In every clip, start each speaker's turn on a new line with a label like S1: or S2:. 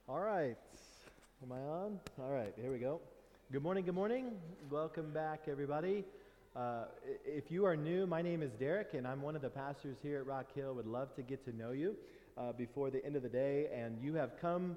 S1: All right. Am I on? All right, here we go. Good morning, good morning. Welcome back, everybody. If you are new, my name is Derek, and I'm one of the pastors here at Rock Hill. Would love to get to know you before the end of the day. And you have come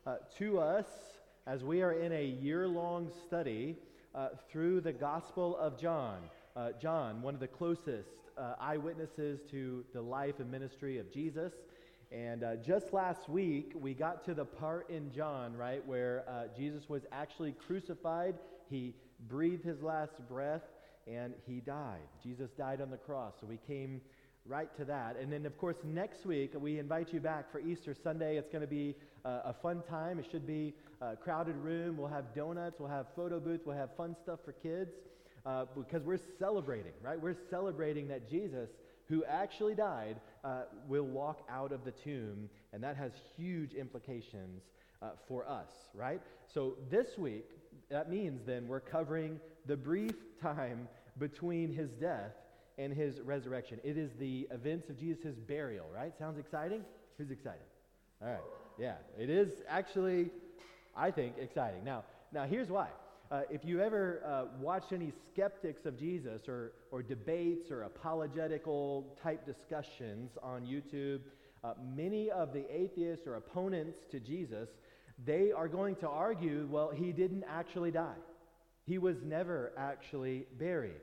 S1: to us as we are in a year-long study through the Gospel of John. John, one of the closest eyewitnesses to the life and ministry of Jesus. And just last week, we got to the part in John, right, where Jesus was actually crucified. He breathed his last breath, and he died. Jesus died on the cross, so we came right to that. And then, of course, next week, we invite you back for Easter Sunday. It's going to be a fun time. It should be a crowded room. We'll have donuts. We'll have photo booths. We'll have fun stuff for kids because we're celebrating, right? We're celebrating that Jesus, who actually died, will walk out of the tomb, and that has huge implications for us, right? So this week, that means then we're covering the brief time between his death and his resurrection. It is the events of Jesus' burial, right? Sounds exciting? Who's excited? All right, yeah, it is actually, I think, exciting. Now here's why. If you ever watched any skeptics of Jesus or debates or apologetical type discussions on YouTube, many of the atheists or opponents to Jesus, they are going to argue, well, he didn't actually die. He was never actually buried.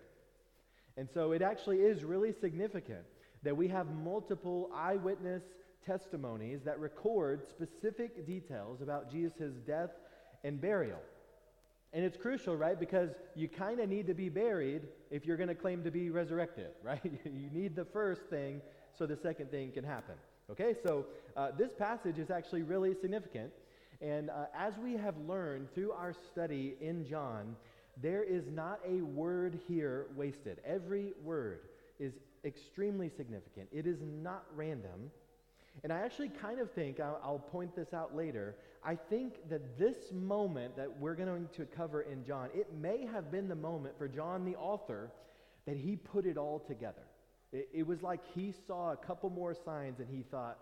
S1: And so it actually is really significant that we have multiple eyewitness testimonies that record specific details about Jesus' death and burial. And it's crucial, right? Because you kind of need to be buried if you're going to claim to be resurrected, right? You need the first thing so the second thing can happen. Okay, so this passage is actually really significant. And as we have learned through our study in John, there is not a word here wasted. Every word is extremely significant. It is not random. And I actually kind of think, I'll point this out later, I think that this moment that we're going to cover in John, it may have been the moment for John the author that he put it all together. It was like he saw a couple more signs and he thought,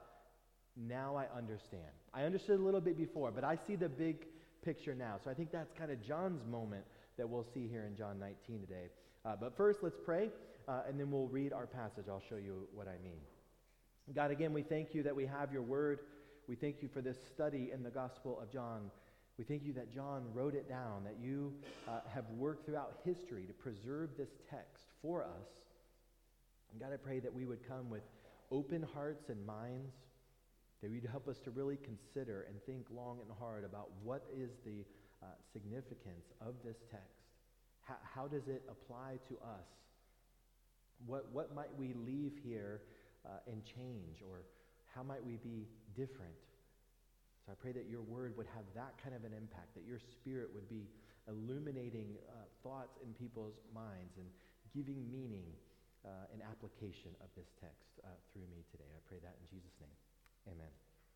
S1: now I understand. I understood a little bit before, but I see the big picture now. So I think that's kind of John's moment that we'll see here in John 19 today. But first, let's pray, and then we'll read our passage. I'll show you what I mean. God, again, we thank you that we have your word. We thank you for this study in the Gospel of John. We thank you that John wrote it down, that you have worked throughout history to preserve this text for us. And God, I pray that we would come with open hearts and minds, that you'd help us to really consider and think long and hard about what is the significance of this text. How does it apply to us? What might we leave here and change, or how might we be different? So I pray that your word would have that kind of an impact, that your spirit would be illuminating thoughts in people's minds and giving meaning and application of this text through me today. I pray that in Jesus' name. Amen.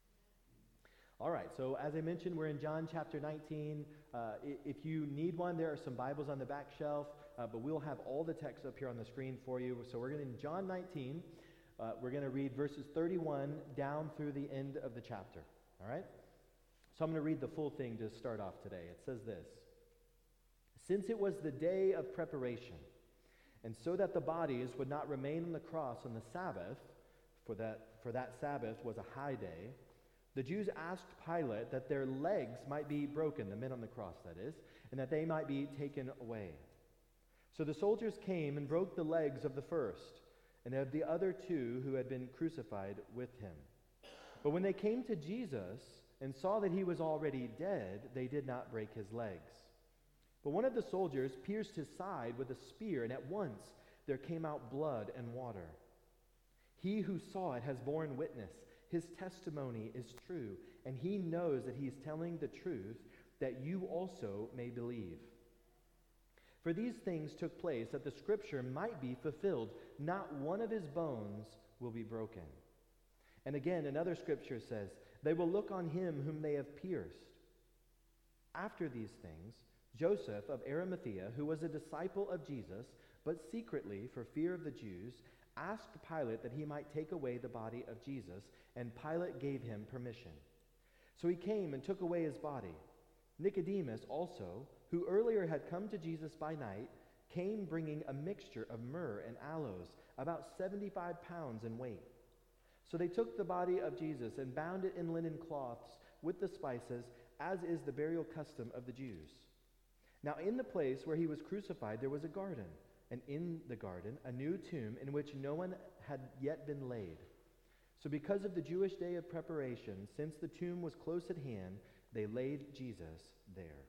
S1: All right, so as I mentioned, we're in John chapter 19. If you need one, there are some Bibles on the back shelf, but we'll have all the text up here on the screen for you. So we're going to, in John 19, we're going to read verses 31 down through the end of the chapter, all right? So I'm going to read the full thing to start off today. It says this: Since it was the day of preparation, and so that the bodies would not remain on the cross on the Sabbath, for that Sabbath was a high day, the Jews asked Pilate that their legs might be broken, the men on the cross, that is, and that they might be taken away. So the soldiers came and broke the legs of the first, and of the other two who had been crucified with him. But when they came to Jesus and saw that he was already dead, they did not break his legs. But one of the soldiers pierced his side with a spear, and at once there came out blood and water. He who saw it has borne witness. His testimony is true, and he knows that he is telling the truth, that you also may believe. For these things took place that the scripture might be fulfilled. Not one of his bones will be broken. And again, another scripture says, they will look on him whom they have pierced. After these things, Joseph of Arimathea, who was a disciple of Jesus, but secretly for fear of the Jews, asked Pilate that he might take away the body of Jesus, and Pilate gave him permission. So he came and took away his body. Nicodemus also, who earlier had come to Jesus by night, came bringing a mixture of myrrh and aloes, about 75 pounds in weight. So they took the body of Jesus and bound it in linen cloths with the spices, as is the burial custom of the Jews. Now in the place where he was crucified there was a garden, and in the garden a new tomb in which no one had yet been laid. So because of the Jewish day of preparation, since the tomb was close at hand, they laid Jesus there.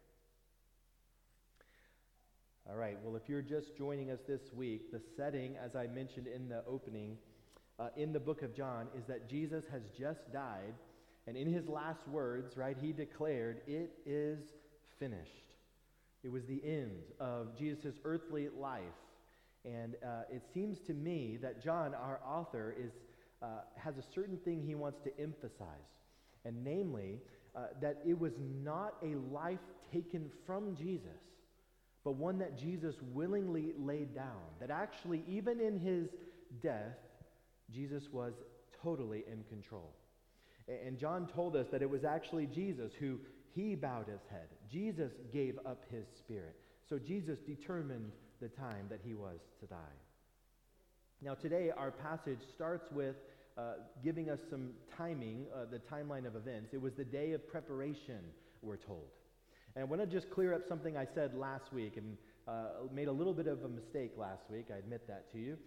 S1: All right, well, if you're just joining us this week, the setting, as I mentioned in the opening, in the book of John, is that Jesus has just died, and in his last words, right, he declared, "It is finished." It was the end of Jesus' earthly life, and it seems to me that John, our author, has a certain thing he wants to emphasize, and namely, that it was not a life taken from Jesus, but one that Jesus willingly laid down. That actually, even in his death, Jesus was totally in control. And John told us that it was actually Jesus who he bowed his head. Jesus gave up his spirit. So Jesus determined the time that he was to die. Now today, our passage starts with giving us some timing, the timeline of events. It was the day of preparation, we're told. And I want to just clear up something I said last week, and made a little bit of a mistake last week, I admit that to you,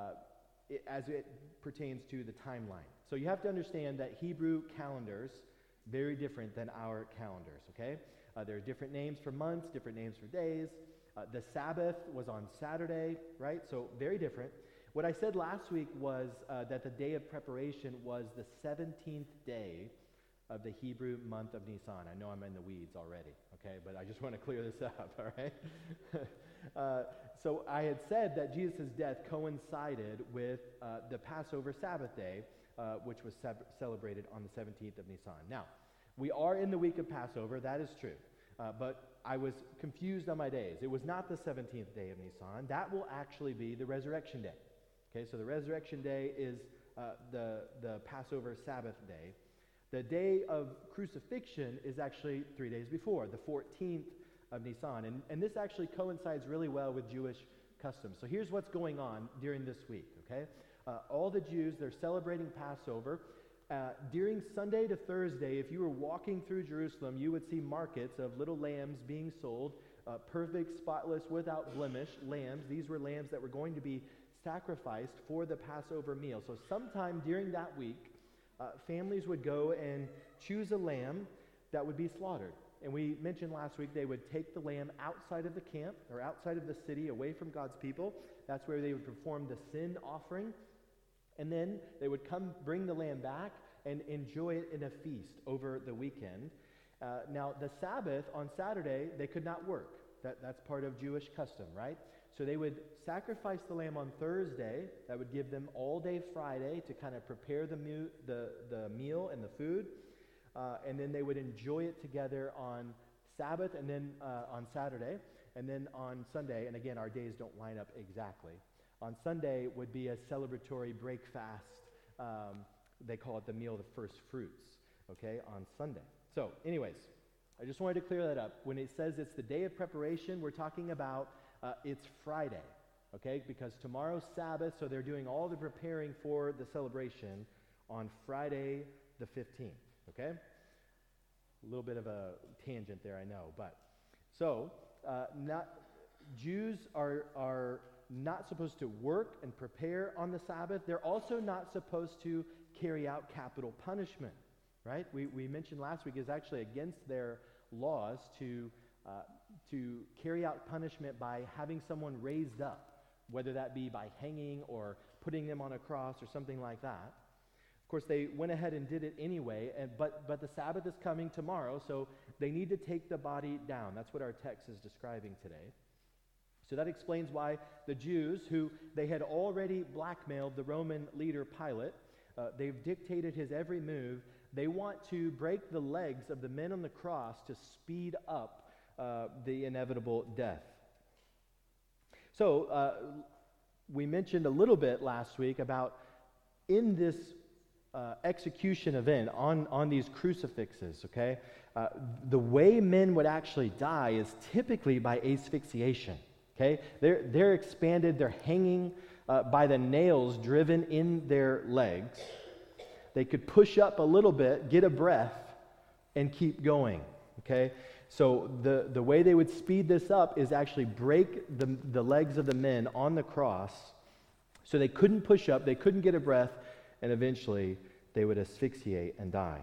S1: as it pertains to the timeline. So you have to understand that Hebrew calendars, very different than our calendars, okay? There are different names for months, different names for days. The Sabbath was on Saturday, right? So very different. What I said last week was that the day of preparation was the 17th day of the Hebrew month of Nisan. I know I'm in the weeds already, okay? But I just want to clear this up, all right? So I had said that Jesus' death coincided with the Passover Sabbath day, which was celebrated on the 17th of Nisan. Now, we are in the week of Passover, that is true. But I was confused on my days. It was not the 17th day of Nisan. That will actually be the resurrection day. Okay, so the resurrection day is the Passover Sabbath day. The day of crucifixion is actually 3 days before, the 14th of Nisan. And this actually coincides really well with Jewish customs. So here's what's going on during this week, okay? All the Jews, they're celebrating Passover. During Sunday to Thursday, if you were walking through Jerusalem, you would see markets of little lambs being sold, perfect, spotless, without blemish lambs. These were lambs that were going to be sacrificed for the Passover meal. So sometime during that week, families would go and choose a lamb that would be slaughtered. And we mentioned last week they would take the lamb outside of the camp or outside of the city, away from God's people. That's where they would perform the sin offering. And then they would come bring the lamb back and enjoy it in a feast over the weekend. Now, the Sabbath on Saturday, they could not work. That's part of Jewish custom, right? So they would sacrifice the lamb on Thursday. That would give them all day Friday to kind of prepare the meal and the food. And then they would enjoy it together on Sabbath and then on Saturday. And then on Sunday, and again, our days don't line up exactly. On Sunday would be a celebratory break fast. They call it the meal of the first fruits, okay, on Sunday. So anyways, I just wanted to clear that up. When it says it's the day of preparation, we're talking about it's Friday, okay, because tomorrow's Sabbath, so they're doing all the preparing for the celebration on Friday the 15th, okay? A little bit of a tangent there, I know, but so Jews are not supposed to work and prepare on the Sabbath. They're also not supposed to carry out capital punishment, right? We mentioned last week is actually against their laws to carry out punishment by having someone raised up, whether that be by hanging or putting them on a cross or something like that. Of course, they went ahead and did it anyway, but the Sabbath is coming tomorrow, so they need to take the body down. That's what our text is describing today. So that explains why the Jews, who they had already blackmailed the Roman leader Pilate, they've dictated his every move. They want to break the legs of the men on the cross to speed up the inevitable death. So we mentioned a little bit last week about in this execution event on these crucifixes, okay, the way men would actually die is typically by asphyxiation, okay? They're expanded, they're hanging by the nails driven in their legs. They could push up a little bit, get a breath, and keep going, okay? So the way they would speed this up is actually break the legs of the men on the cross so they couldn't push up, they couldn't get a breath, and eventually they would asphyxiate and die.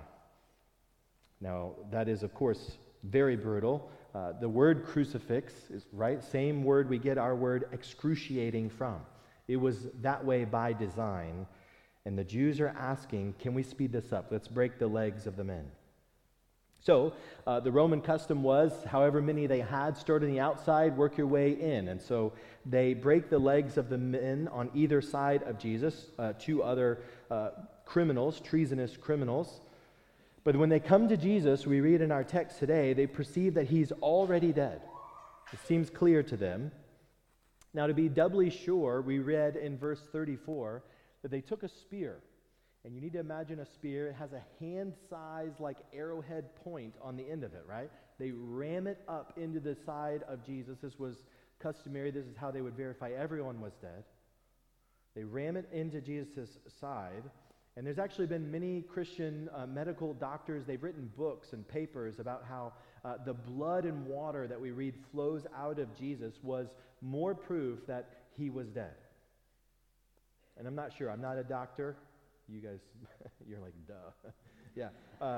S1: Now, that is, of course, very brutal. The word crucifix is, right, same word we get our word excruciating from. It was that way by design. And the Jews are asking, can we speed this up? Let's break the legs of the men. So, the Roman custom was, however many they had, start on the outside, work your way in. And so they break the legs of the men on either side of Jesus, two other criminals, treasonous criminals. But when they come to Jesus, we read in our text today, they perceive that he's already dead. It seems clear to them. Now, to be doubly sure, we read in verse 34 that they took a spear. And you need to imagine a spear. It has a hand-sized, like, arrowhead point on the end of it, right? They ram it up into the side of Jesus. This was customary. This is how they would verify everyone was dead. They ram it into Jesus' side. And there's actually been many Christian medical doctors, they've written books and papers about how the blood and water that we read flows out of Jesus was more proof that he was dead. And I'm not sure. I'm not a doctor. You guys, you're like, duh. Yeah.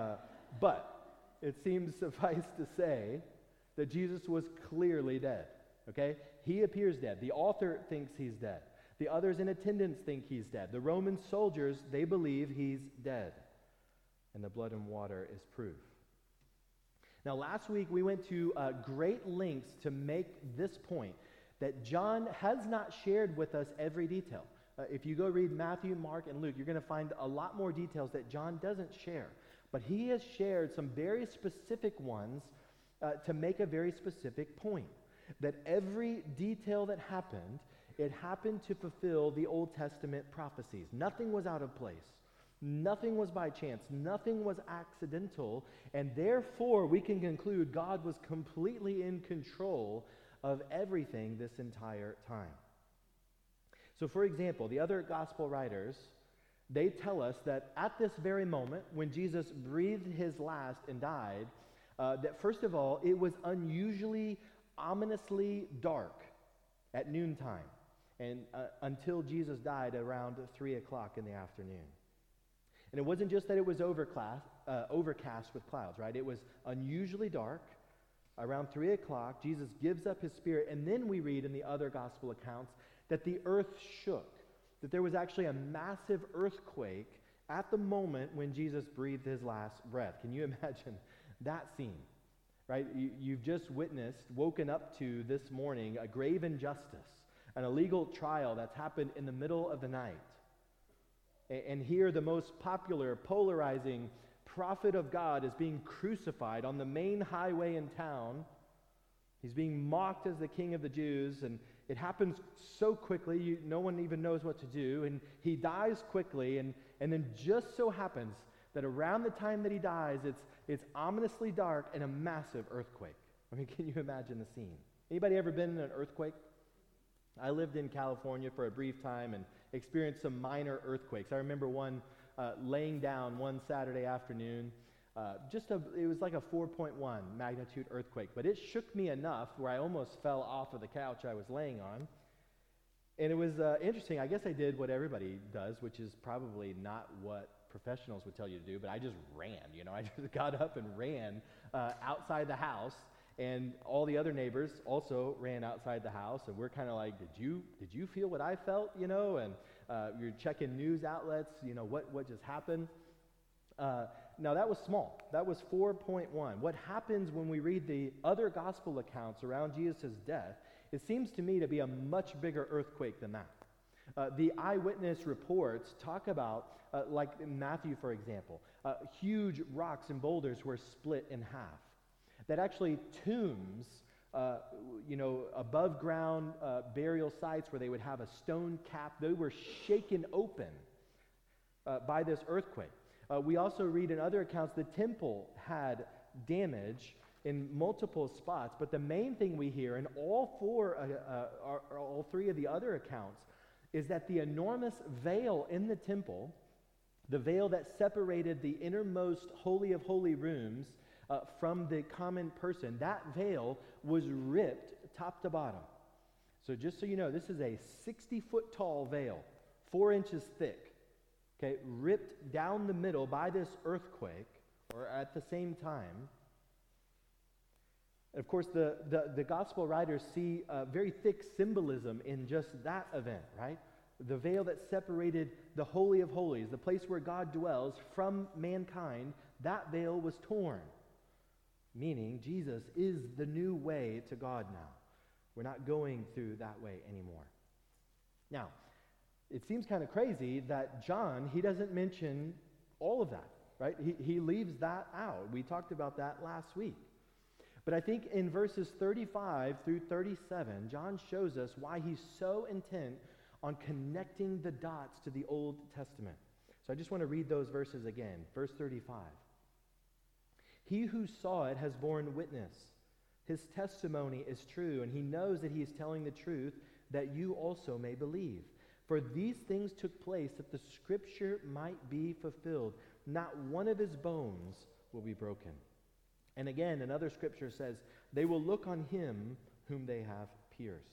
S1: But it seems suffice to say that Jesus was clearly dead. Okay? He appears dead. The author thinks he's dead. The others in attendance think he's dead. The Roman soldiers, they believe he's dead. And the blood and water is proof. Now, last week we went to great lengths to make this point that John has not shared with us every detail. If you go read Matthew, Mark, and Luke, you're going to find a lot more details that John doesn't share. But he has shared some very specific ones to make a very specific point. That every detail that happened, it happened to fulfill the Old Testament prophecies. Nothing was out of place. Nothing was by chance. Nothing was accidental. And therefore, we can conclude God was completely in control of everything this entire time. So, for example, the other gospel writers, they tell us that at this very moment, when Jesus breathed his last and died, that first of all, it was unusually, ominously dark at noontime, and until Jesus died around 3 o'clock in the afternoon. And it wasn't just that it was overcast with clouds, right? It was unusually dark. Around 3 o'clock, Jesus gives up his spirit, and then we read in the other gospel accounts that the earth shook, that there was actually a massive earthquake at the moment when Jesus breathed his last breath. Can you imagine that scene? Right? You've just woken up to this morning, a grave injustice, an illegal trial that's happened in the middle of the night. And here the most popular, polarizing prophet of God is being crucified on the main highway in town. He's being mocked as the king of the Jews, and it happens so quickly, no one even knows what to do, and he dies quickly, and then just so happens that around the time that he dies, it's ominously dark and a massive earthquake. I mean, can you imagine the scene? Anybody ever been in an earthquake? I lived in California for a brief time and experienced some minor earthquakes. I remember one laying down one Saturday afternoon. It was like a 4.1 magnitude earthquake, but it shook me enough where I almost fell off of the couch I was laying on. And it was interesting. I guess I did what everybody does, which is probably not what professionals would tell you to do, but I just ran. I just got up and ran outside the house, and all the other neighbors also ran outside the house, and we're kind of like, did you feel what I felt? And you're checking news outlets. What just happened? Now, that was small. That was 4.1. What happens when we read the other gospel accounts around Jesus' death, it seems to me to be a much bigger earthquake than that. The eyewitness reports talk about, like in Matthew, for example, huge rocks and boulders were split in half. That actually tombs, above ground burial sites where they would have a stone cap, they were shaken open. by this earthquake. We also read in other accounts the temple had damage in multiple spots, but the main thing we hear in all three of the other accounts is that the enormous veil in the temple, the veil that separated the innermost holy of holy rooms from the common person, that veil was ripped top to bottom. So just so you know, this is a 60-foot tall veil, 4 inches thick, okay, ripped down the middle by this earthquake, or at the same time. Of course, the gospel writers see very thick symbolism in just that event, right? The veil that separated the Holy of Holies, the place where God dwells, from mankind, that veil was torn, meaning Jesus is the new way to God now. We're not going through that way anymore. Now, it seems kind of crazy that John, he doesn't mention all of that, right? He leaves that out. We talked about that last week. But I think in verses 35 through 37, John shows us why he's so intent on connecting the dots to the Old Testament. So I just want to read those verses again. Verse 35. He who saw it has borne witness. His testimony is true, and he knows that he is telling the truth, that you also may believe. For these things took place that the scripture might be fulfilled. Not one of his bones will be broken. And again, another scripture says, they will look on him whom they have pierced.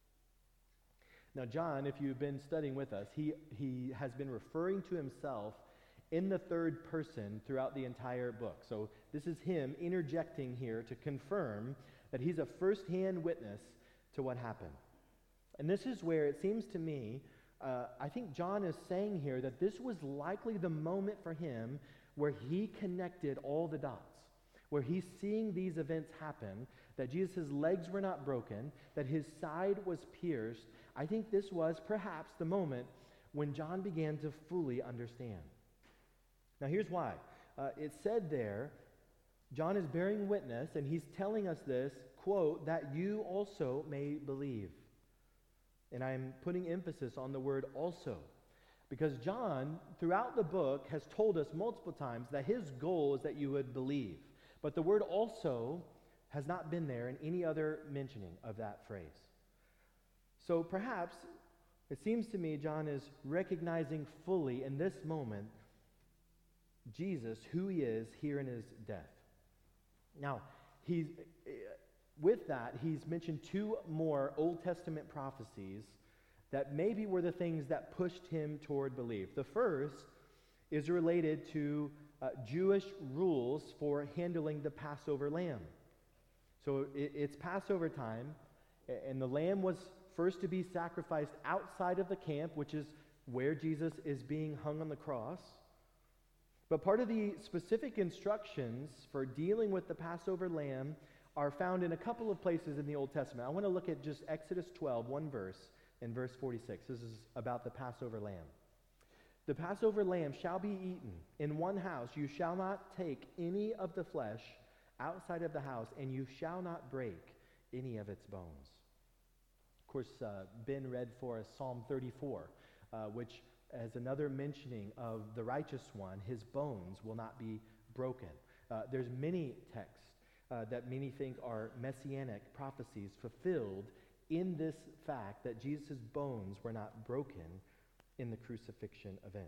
S1: Now, John, if you've been studying with us, he has been referring to himself in the third person throughout the entire book. So this is him interjecting here to confirm that he's a first-hand witness to what happened. And this is where it seems to me, I think John is saying here that this was likely the moment for him where he connected all the dots, where he's seeing these events happen, that Jesus' legs were not broken, that his side was pierced. I think this was perhaps the moment when John began to fully understand. Now here's why. It said there, John is bearing witness, and he's telling us this, quote, that you also may believe. And I'm putting emphasis on the word also, because John, throughout the book, has told us multiple times that his goal is that you would believe. But the word also has not been there in any other mentioning of that phrase. So perhaps, it seems to me, John is recognizing fully in this moment Jesus, who he is here in his death. Now, with that, he's mentioned two more Old Testament prophecies that maybe were the things that pushed him toward belief. The first is related to Jewish rules for handling the Passover lamb. So it's Passover time, and the lamb was first to be sacrificed outside of the camp, which is where Jesus is being hung on the cross. But part of the specific instructions for dealing with the Passover lamb are found in a couple of places in the Old Testament. I want to look at just Exodus 12, one verse, in verse 46. This is about the Passover lamb. The Passover lamb shall be eaten in one house. You shall not take any of the flesh outside of the house, and you shall not break any of its bones. Of course, Ben read for us Psalm 34, which as another mentioning of the righteous one, his bones will not be broken. There's many texts that many think are messianic prophecies fulfilled in this fact that Jesus' bones were not broken in the crucifixion event.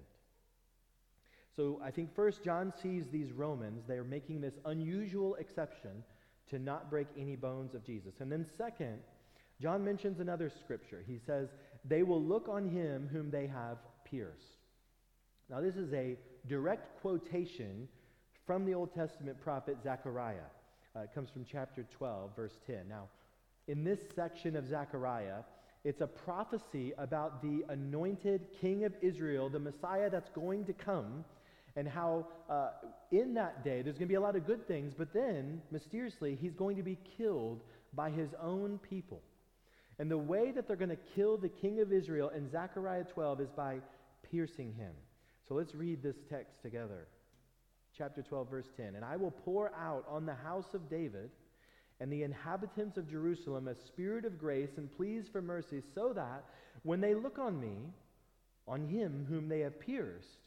S1: So I think first John sees these Romans, they're making this unusual exception to not break any bones of Jesus. And then second, John mentions another scripture. He says, they will look on him whom they have pierced. Now this is a direct quotation from the Old Testament prophet Zechariah. It comes from chapter 12, verse 10. Now, in this section of Zechariah, it's a prophecy about the anointed king of Israel, the Messiah that's going to come, and how in that day there's going to be a lot of good things, but then, mysteriously, he's going to be killed by his own people. And the way that they're going to kill the king of Israel in Zechariah 12 is by piercing him. So let's read this text together. Chapter 12, verse 10. And I will pour out on the house of David and the inhabitants of Jerusalem a spirit of grace and pleas for mercy, so that when they look on me, on him whom they have pierced,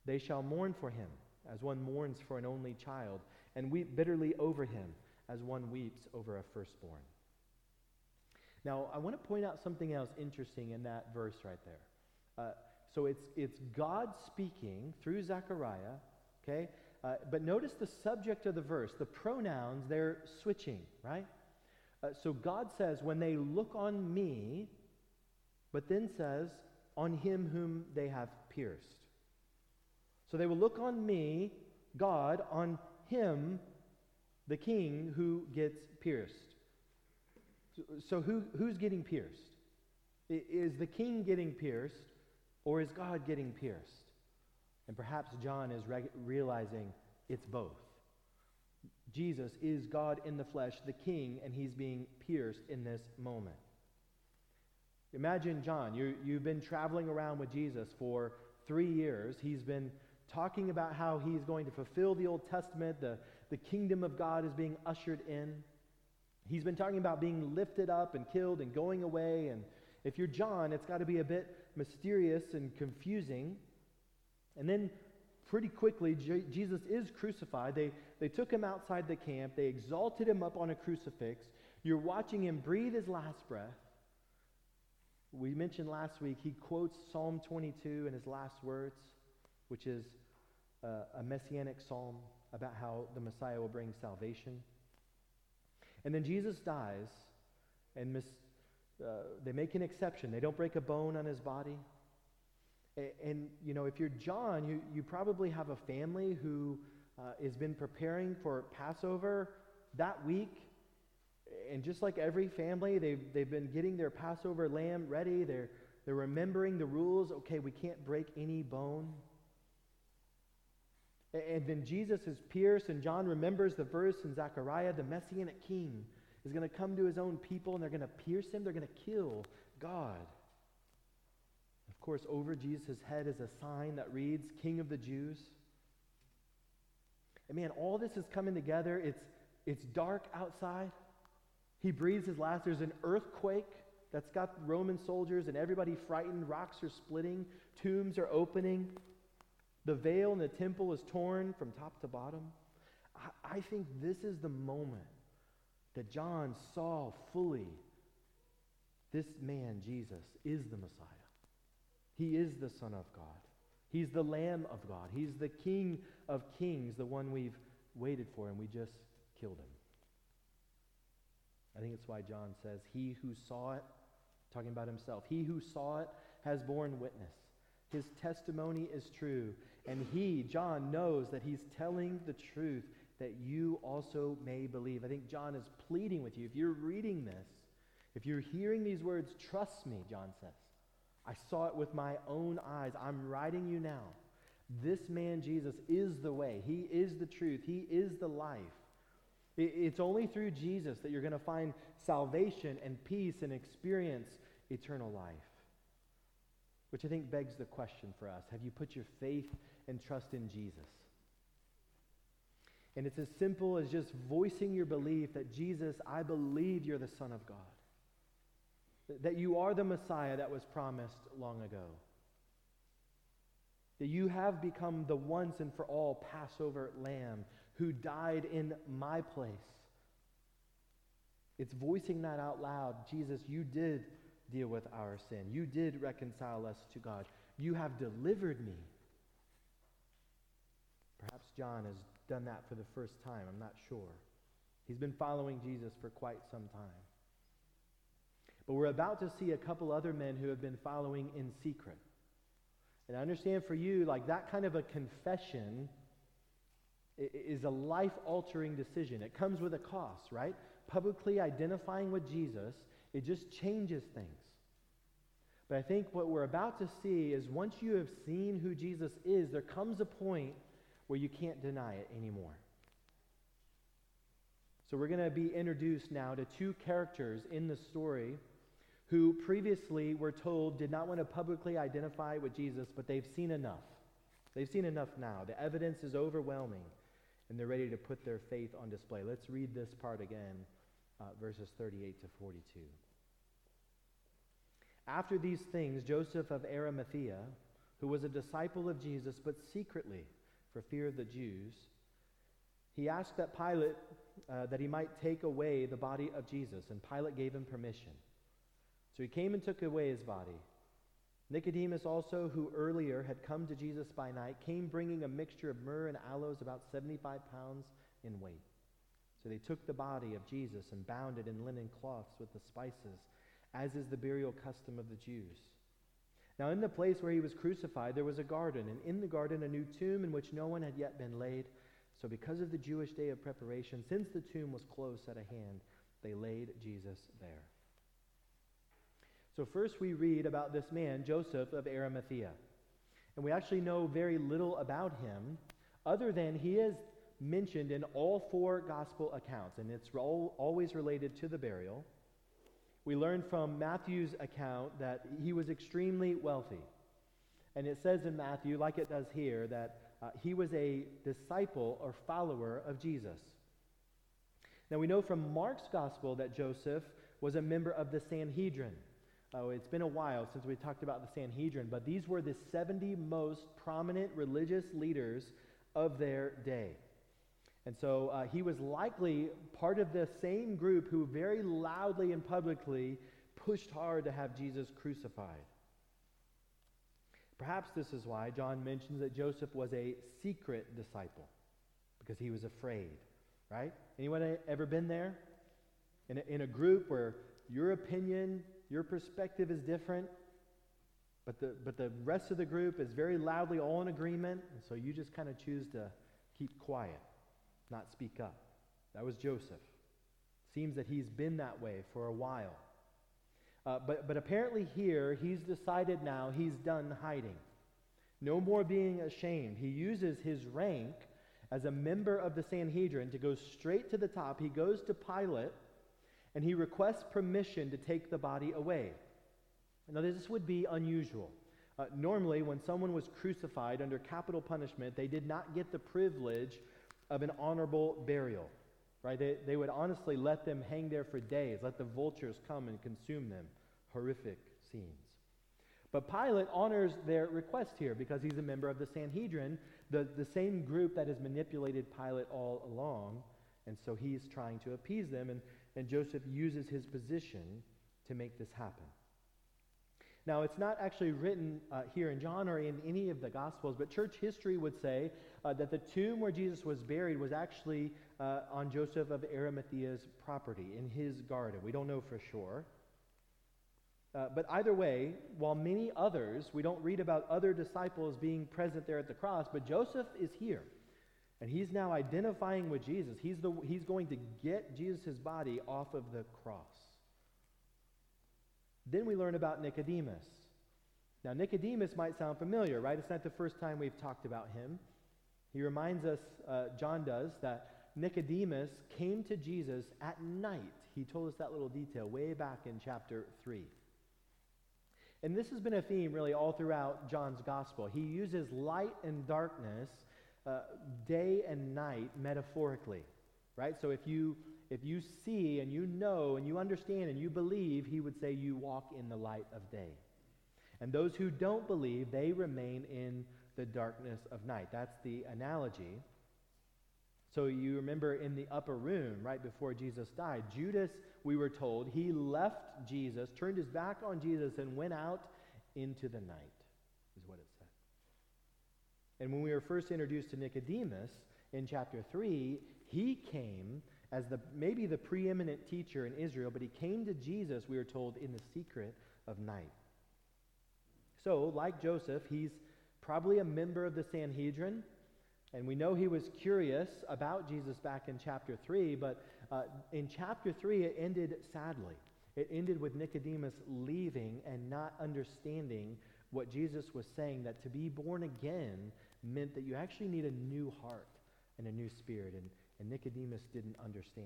S1: They shall mourn for him, as one mourns for an only child, and weep bitterly over him, as one weeps over a firstborn. Now, I want to point out something else interesting in that verse right there. So it's God speaking through Zechariah, okay? But notice the subject of the verse, the pronouns, they're switching, right? So God says, when they look on me, but then says, on him whom they have pierced. So they will look on me, God, on him, the king, who gets pierced. So who's getting pierced? Is the king getting pierced, or is God getting pierced? And perhaps John is realizing it's both. Jesus is God in the flesh, the king, and he's being pierced in this moment. Imagine John, you've been traveling around with Jesus for 3 years. He's been talking about how he's going to fulfill the Old Testament, the kingdom of God is being ushered in. He's been talking about being lifted up and killed and going away. And if you're John, it's got to be a bit mysterious and confusing. And then pretty quickly, Jesus is crucified. They took him outside the camp. They exalted him up on a crucifix. You're watching him breathe his last breath. We mentioned last week, he quotes Psalm 22 in his last words, which is a messianic psalm about how the Messiah will bring salvation. And then Jesus dies, and they make an exception. They don't break a bone on his body. And if you're John, you probably have a family who has been preparing for Passover that week. And just like every family, they've been getting their Passover lamb ready. They're remembering the rules. Okay, we can't break any bone. And then Jesus is pierced, and John remembers the verse in Zechariah, the Messianic king is going to come to his own people, and they're going to pierce him. They're going to kill God. Of course, over Jesus' head is a sign that reads, King of the Jews. And man, all this is coming together. It's dark outside. He breathes his last. There's an earthquake that's got Roman soldiers and everybody frightened. Rocks are splitting. Tombs are opening. The veil in the temple is torn from top to bottom. I think this is the moment that John saw fully this man, Jesus, is the Messiah. He is the Son of God. He's the Lamb of God. He's the King of Kings, the one we've waited for, and we just killed him. I think it's why John says, he who saw it, talking about himself, he who saw it has borne witness. His testimony is true. And he, John, knows that he's telling the truth that you also may believe. I think John is pleading with you. If you're reading this, if you're hearing these words, trust me, John says. I saw it with my own eyes. I'm writing you now. This man, Jesus, is the way. He is the truth. He is the life. It's only through Jesus that you're going to find salvation and peace and experience eternal life. Which I think begs the question for us. Have you put your faith and trust in Jesus? And it's as simple as just voicing your belief that Jesus, I believe you're the Son of God. That you are the Messiah that was promised long ago. That you have become the once and for all Passover lamb who died in my place. It's voicing that out loud. Jesus, you did deal with our sin. You did reconcile us to God. You have delivered me. Perhaps John has done that for the first time. I'm not sure. He's been following Jesus for quite some time. But we're about to see a couple other men who have been following in secret. And I understand for you, like that kind of a confession is a life-altering decision. It comes with a cost, right? Publicly identifying with Jesus, it just changes things. But I think what we're about to see is once you have seen who Jesus is, there comes a point where you can't deny it anymore. So we're going to be introduced now to two characters in the story who previously were told did not want to publicly identify with Jesus, but they've seen enough. They've seen enough now. The evidence is overwhelming, and they're ready to put their faith on display. Let's read this part again, verses 38 to 42. After these things, Joseph of Arimathea, who was a disciple of Jesus, but secretly, for fear of the Jews, he asked that Pilate, that he might take away the body of Jesus, and Pilate gave him permission. So he came and took away his body. Nicodemus also, who earlier had come to Jesus by night, came bringing a mixture of myrrh and aloes, about 75 pounds in weight. So they took the body of Jesus and bound it in linen cloths with the spices, as is the burial custom of the Jews. Now in the place where he was crucified there was a garden, and in the garden a new tomb in which no one had yet been laid. So because of the Jewish day of preparation, since the tomb was close at hand, they laid Jesus there. So first we read about this man, Joseph of Arimathea. And we actually know very little about him, other than he is mentioned in all four gospel accounts, and it's always related to the burial. We learn from Matthew's account that he was extremely wealthy. And it says in Matthew, like it does here, that he was a disciple or follower of Jesus. Now we know from Mark's gospel that Joseph was a member of the Sanhedrin. Oh, it's been a while since we talked about the Sanhedrin, but these were the 70 most prominent religious leaders of their day. And so he was likely part of the same group who very loudly and publicly pushed hard to have Jesus crucified. Perhaps this is why John mentions that Joseph was a secret disciple, because he was afraid, right? Anyone ever been there? In a group where your opinion, your perspective is different, but the rest of the group is very loudly all in agreement, and so you just kind of choose to keep quiet, not speak up. That was Joseph. Seems that he's been that way for a while. But apparently here, he's decided now he's done hiding. No more being ashamed. He uses his rank as a member of the Sanhedrin to go straight to the top. He goes to Pilate, and he requests permission to take the body away. Now, this would be unusual. Normally, when someone was crucified under capital punishment, they did not get the privilege of an honorable burial. Right? They would honestly let them hang there for days, let the vultures come and consume them. Horrific scenes. But Pilate honors their request here because he's a member of the Sanhedrin, the same group that has manipulated Pilate all along, and so he's trying to appease them, and Joseph uses his position to make this happen. Now, it's not actually written here in John or in any of the Gospels, but church history would say that the tomb where Jesus was buried was actually on Joseph of Arimathea's property, in his garden. We don't know for sure. But either way, while many others, we don't read about other disciples being present there at the cross, but Joseph is here. And he's now identifying with Jesus. He's going to get Jesus' body off of the cross. Then we learn about Nicodemus. Now, Nicodemus might sound familiar, right? It's not the first time we've talked about him. He reminds us, John does, that Nicodemus came to Jesus at night. He told us that little detail way back in chapter 3. And this has been a theme really all throughout John's gospel. He uses light and darkness, day and night, metaphorically, right? So if you see and you know and you understand and you believe, he would say you walk in the light of day. And those who don't believe, they remain in the darkness of night. That's the analogy. So you remember in the upper room, right before Jesus died, Judas, we were told, he left Jesus, turned his back on Jesus, and went out into the night, is what it said. And when we were first introduced to Nicodemus in chapter 3, he came as maybe the preeminent teacher in Israel, but he came to Jesus, we are told, in the secret of night. So, like Joseph, he's probably a member of the Sanhedrin, and we know he was curious about Jesus back in chapter 3, but in chapter 3 it ended sadly. It ended with Nicodemus leaving and not understanding what Jesus was saying, that to be born again meant that you actually need a new heart and a new spirit, and Nicodemus didn't understand.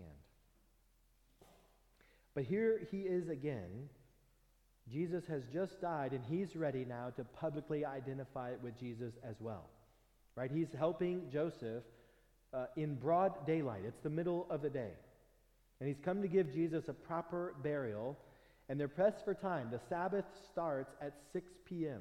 S1: But here he is again. Jesus has just died, and he's ready now to publicly identify with Jesus as well. Right? He's helping Joseph in broad daylight. It's the middle of the day. And he's come to give Jesus a proper burial, and they're pressed for time. The Sabbath starts at 6 p.m.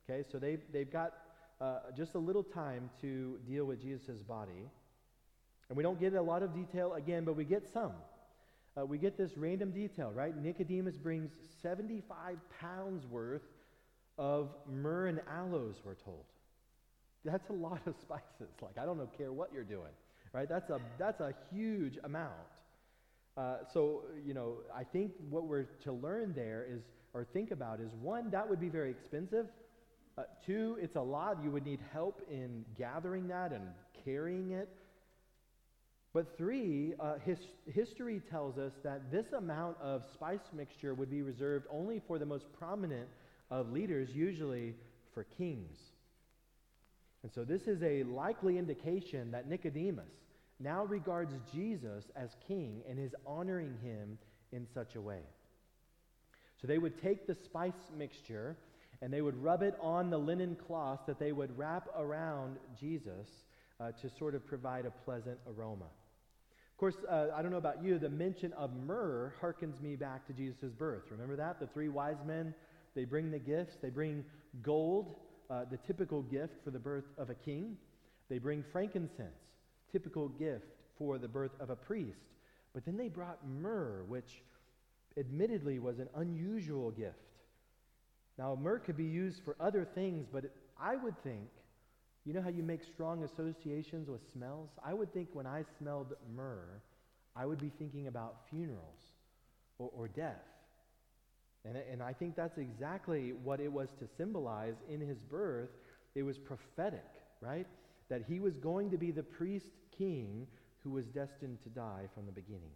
S1: Okay, so they've got just a little time to deal with Jesus' body. And we don't get a lot of detail again, but we get some. We get this random detail, right? Nicodemus brings 75 pounds worth of myrrh and aloes, we're told. That's a lot of spices. Like, I don't care what you're doing, right? That's a huge amount. So, I think what we're to learn there is, or think about is, one, that would be very expensive. Two, it's a lot. You would need help in gathering that and carrying it. But three, history tells us that this amount of spice mixture would be reserved only for the most prominent of leaders, usually for kings. And so this is a likely indication that Nicodemus now regards Jesus as king and is honoring him in such a way. So they would take the spice mixture and they would rub it on the linen cloth that they would wrap around Jesus to sort of provide a pleasant aroma. Of course, I don't know about you, the mention of myrrh harkens me back to Jesus' birth. Remember that? The three wise men, they bring the gifts. They bring gold, the typical gift for the birth of a king. They bring frankincense, typical gift for the birth of a priest. But then they brought myrrh, which admittedly was an unusual gift. Now, myrrh could be used for other things, but I would think, you know how you make strong associations with smells? I would think when I smelled myrrh, I would be thinking about funerals or death. And I think that's exactly what it was to symbolize in his birth. It was prophetic, right? That he was going to be the priest king who was destined to die from the beginning.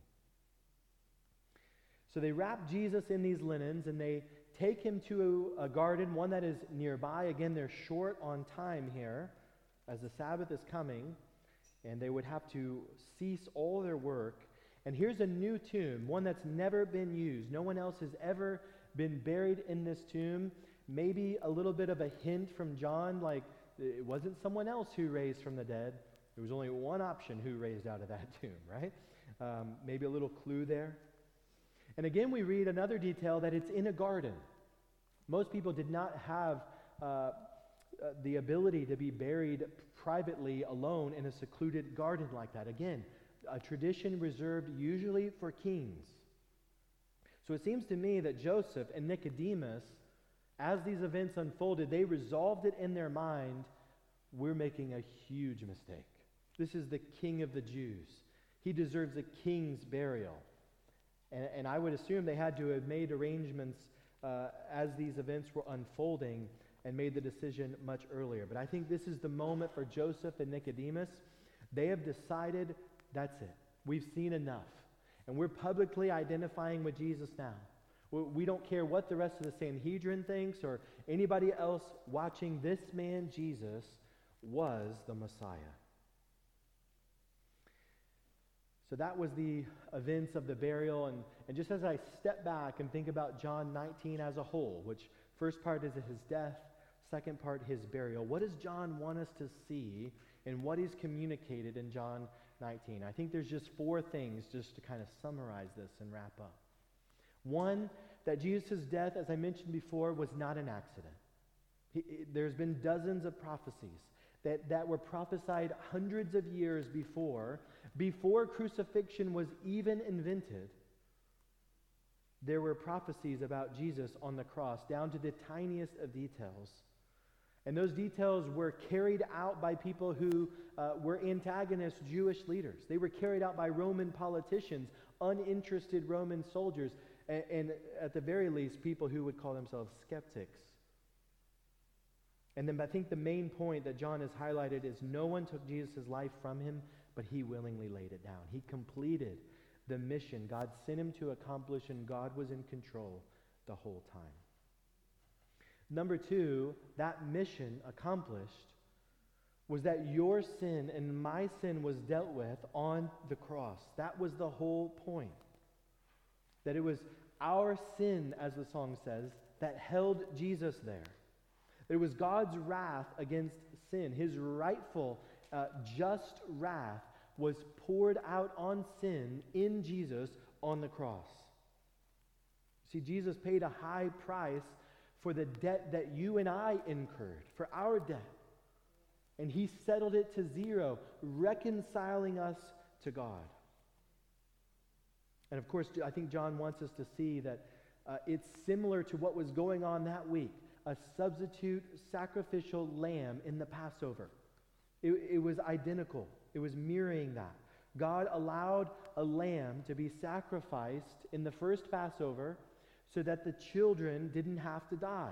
S1: So they wrap Jesus in these linens and they take him to a garden, one that is nearby. Again, they're short on time here as the Sabbath is coming, and they would have to cease all their work. And here's a new tomb, one that's never been used. No one else has ever been buried in this tomb. Maybe a little bit of a hint from John, like it wasn't someone else who raised from the dead. There was only one option who raised out of that tomb, right? Maybe a little clue there. And again, we read another detail that it's in a garden. Most people did not have the ability to be buried privately alone in a secluded garden like that. Again, a tradition reserved usually for kings. So it seems to me that Joseph and Nicodemus, as these events unfolded, they resolved it in their mind, we're making a huge mistake. This is the king of the Jews. He deserves a king's burial. And I would assume they had to have made arrangements as these events were unfolding and made the decision much earlier. But I think this is the moment for Joseph and Nicodemus. They have decided, that's it. We've seen enough. And we're publicly identifying with Jesus now. We don't care what the rest of the Sanhedrin thinks or anybody else watching. This man, Jesus, was the Messiah. So that was the events of the burial. And just as I step back and think about John 19 as a whole, which first part is his death, second part his burial, what does John want us to see in what is communicated in John 19? I think there's just four things just to kind of summarize this and wrap up. One, that Jesus' death, as I mentioned before, was not an accident. There's been dozens of prophecies that were prophesied hundreds of years before crucifixion was even invented. There were prophecies about Jesus on the cross, down to the tiniest of details. And those details were carried out by people who were antagonist Jewish leaders. They were carried out by Roman politicians, uninterested Roman soldiers, and at the very least, people who would call themselves skeptics. And then I think the main point that John has highlighted is no one took Jesus' life from him, but he willingly laid it down. He completed the mission God sent him to accomplish, and God was in control the whole time. Number two, that mission accomplished was that your sin and my sin was dealt with on the cross. That was the whole point. That it was our sin, as the song says, that held Jesus there. It was God's wrath against sin. His rightful, just wrath was poured out on sin in Jesus on the cross. See, Jesus paid a high price for the debt that you and I incurred, for our debt. And he settled it to zero, reconciling us to God. And of course, I think John wants us to see that it's similar to what was going on that week, a substitute sacrificial lamb in the Passover. It was identical. It was mirroring that. God allowed a lamb to be sacrificed in the first Passover so that the children didn't have to die.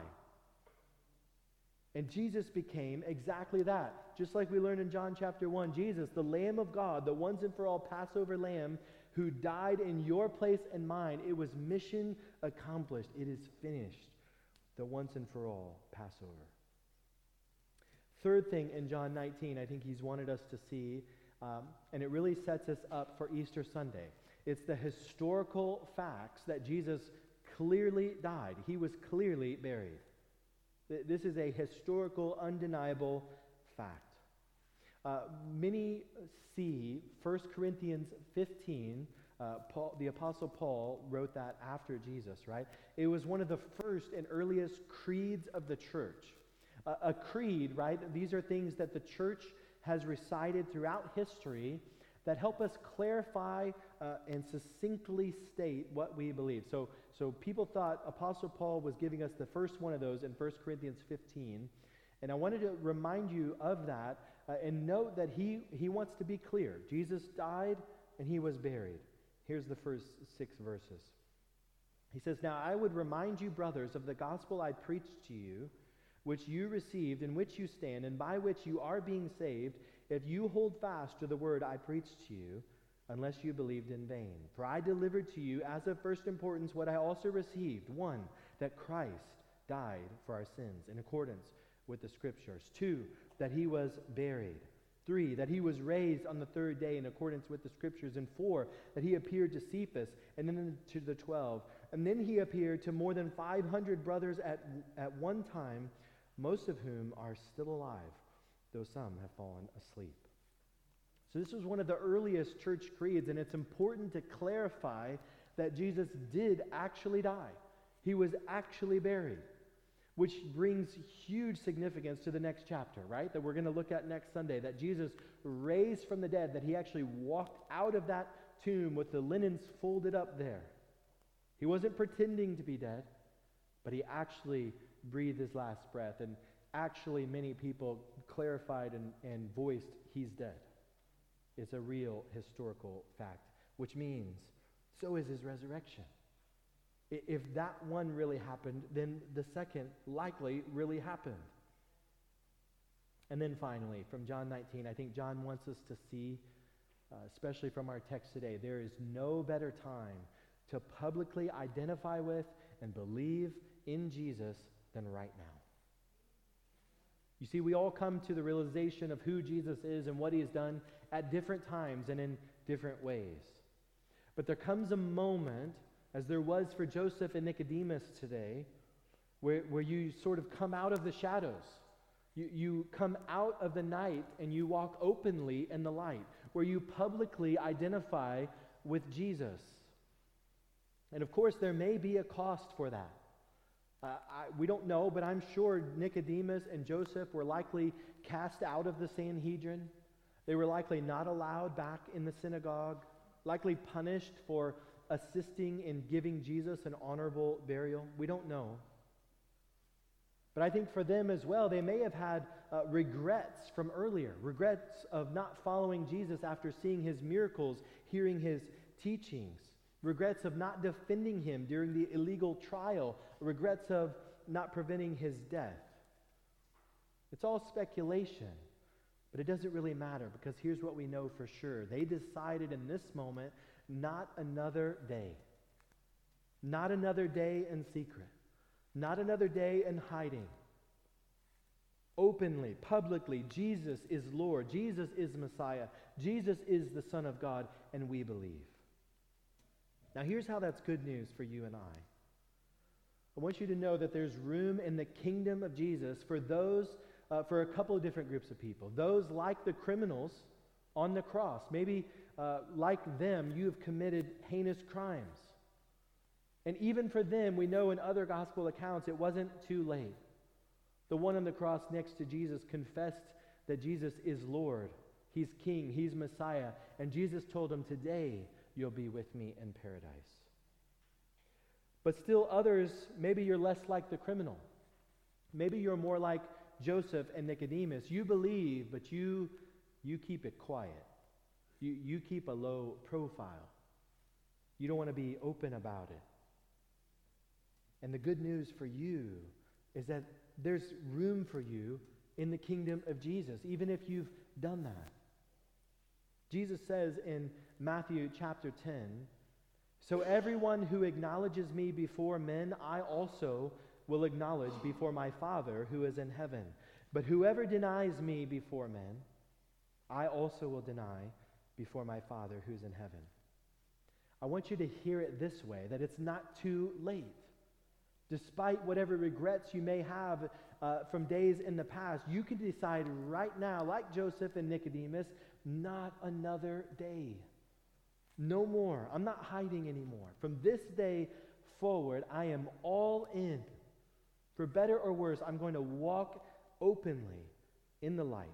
S1: And Jesus became exactly that. Just like we learned in John chapter 1, Jesus, the Lamb of God, the once and for all Passover lamb who died in your place and mine, it was mission accomplished. It is finished. The once and for all Passover. Third thing in John 19, I think he's wanted us to see, and it really sets us up for Easter Sunday. It's the historical facts that Jesus clearly died. He was clearly buried. This is a historical, undeniable fact. Many see 1 Corinthians 15, the Apostle Paul wrote that after Jesus, right? It was one of the first and earliest creeds of the church. A creed, right? These are things that the church has recited throughout history that help us clarify and succinctly state what we believe. So people thought Apostle Paul was giving us the first one of those in 1 Corinthians 15. And I wanted to remind you of that and note that he wants to be clear. Jesus died and he was buried. Here's the first 6 verses. He says, "Now I would remind you, brothers, of the gospel I preached to you, which you received, in which you stand, and by which you are being saved, if you hold fast to the word I preached to you, unless you believed in vain. For I delivered to you as of first importance what I also received. 1, that Christ died for our sins in accordance with the Scriptures. 2, that he was buried. 3, that he was raised on the 3rd day in accordance with the Scriptures. And 4, that he appeared to Cephas and then to the 12. And then he appeared to more than 500 brothers at one time, most of whom are still alive, though some have fallen asleep." So this was one of the earliest church creeds, and it's important to clarify that Jesus did actually die. He was actually buried, which brings huge significance to the next chapter, right? That we're going to look at next Sunday, that Jesus raised from the dead, that he actually walked out of that tomb with the linens folded up there. He wasn't pretending to be dead, but he actually breathed his last breath, and actually many people clarified and voiced he's dead. It's a real historical fact, which means so is his resurrection. If that one really happened, then the second likely really happened. And then finally, from John 19, I think John wants us to see, especially from our text today, there is no better time to publicly identify with and believe in Jesus than right now. You see, we all come to the realization of who Jesus is and what he has done at different times and in different ways. But there comes a moment, as there was for Joseph and Nicodemus today, where you sort of come out of the shadows. You come out of the night and you walk openly in the light, where you publicly identify with Jesus. And of course, there may be a cost for that. We don't know, but I'm sure Nicodemus and Joseph were likely cast out of the Sanhedrin. They were likely not allowed back in the synagogue, likely punished for assisting in giving Jesus an honorable burial. We don't know. But I think for them as well, they may have had regrets from earlier, regrets of not following Jesus after seeing his miracles, hearing his teachings, regrets of not defending him during the illegal trial, regrets of not preventing his death. It's all speculation, but it doesn't really matter, because here's what we know for sure. They decided in this moment, not another day. Not another day in secret. Not another day in hiding. Openly, publicly, Jesus is Lord. Jesus is Messiah. Jesus is the Son of God, and we believe. Now here's how that's good news for you and I. I want you to know that there's room in the kingdom of Jesus for those, for a couple of different groups of people. Those like the criminals on the cross. Maybe like them, you have committed heinous crimes. And even for them, we know in other gospel accounts, it wasn't too late. The one on the cross next to Jesus confessed that Jesus is Lord. He's King. He's Messiah. And Jesus told him, today you'll be with me in paradise. But still others, maybe you're less like the criminal. Maybe you're more like Joseph and Nicodemus. You believe, but you keep it quiet. You keep a low profile. You don't want to be open about it. And the good news for you is that there's room for you in the kingdom of Jesus, even if you've done that. Jesus says in Matthew chapter 10, so everyone who acknowledges me before men, I also will acknowledge before my Father who is in heaven. But whoever denies me before men, I also will deny before my Father who's in heaven. I want you to hear it this way, that it's not too late. Despite whatever regrets you may have from days in the past, you can decide right now, like Joseph and Nicodemus, not another day. No more. I'm not hiding anymore. From this day forward, I am all in. For better or worse, I'm going to walk openly in the light.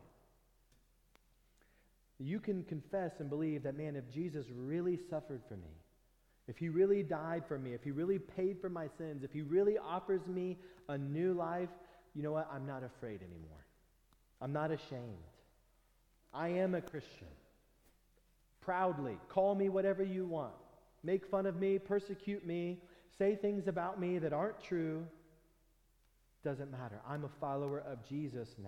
S1: You can confess and believe that, man, if Jesus really suffered for me, if he really died for me, if he really paid for my sins, if he really offers me a new life, you know what? I'm not afraid anymore. I'm not ashamed. I am a Christian. Proudly, call me whatever you want. Make fun of me, persecute me, say things about me that aren't true. Doesn't matter. I'm a follower of Jesus now.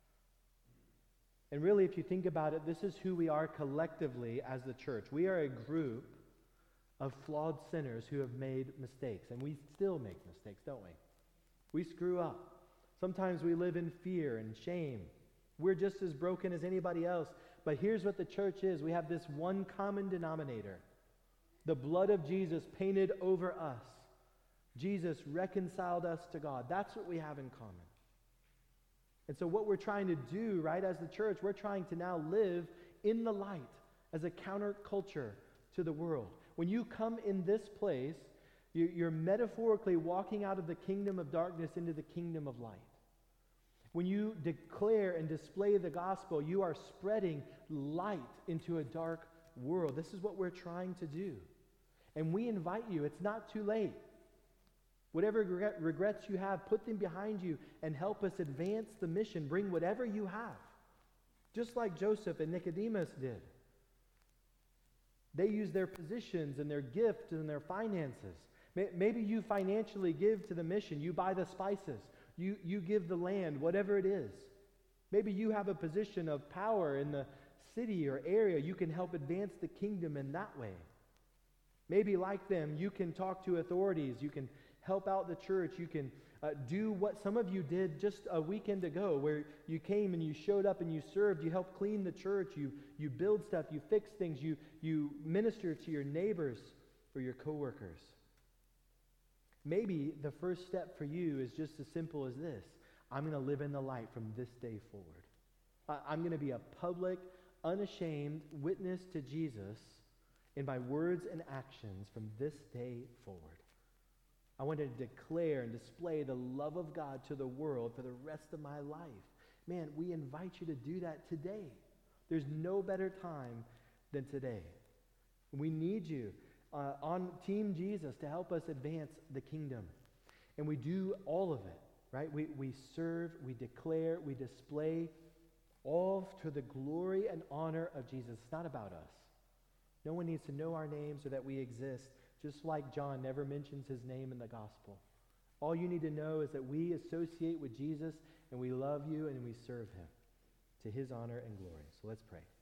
S1: And really, if you think about it, this is who we are collectively as the church. We are a group of flawed sinners who have made mistakes. And we still make mistakes, don't we? We screw up. Sometimes we live in fear and shame. We're just as broken as anybody else. But here's what the church is. We have this one common denominator. The blood of Jesus painted over us. Jesus reconciled us to God. That's what we have in common. And so what we're trying to do, right, as the church, we're trying to now live in the light as a counterculture to the world. When you come in this place, you're metaphorically walking out of the kingdom of darkness into the kingdom of light. When you declare and display the gospel, you are spreading light into a dark world. This is what we're trying to do. And we invite you, it's not too late. Whatever regrets you have, put them behind you and help us advance the mission. Bring whatever you have. Just like Joseph and Nicodemus did. They use their positions and their gifts and their finances. Maybe you financially give to the mission. You buy the spices. You give the land, whatever it is. Maybe you have a position of power in the city or area. You can help advance the kingdom in that way. Maybe like them, you can talk to authorities. You can help out the church. You can do what some of you did just a weekend ago, where you came and you showed up and you served. You helped clean the church. You build stuff. You fix things. You minister to your neighbors or your coworkers. Maybe the first step for you is just as simple as this. I'm going to live in the light from this day forward. I'm going to be a public, unashamed witness to Jesus in my words and actions from this day forward. I want to declare and display the love of God to the world for the rest of my life. Man, we invite you to do that today. There's no better time than today. We need you on Team Jesus to help us advance the kingdom. And we do all of it, right? We serve, we declare, we display, all to the glory and honor of Jesus. It's not about us. No one needs to know our names or that we exist, just like John never mentions his name in the gospel. All you need to know is that we associate with Jesus and we love you and we serve him to his honor and glory. So let's pray.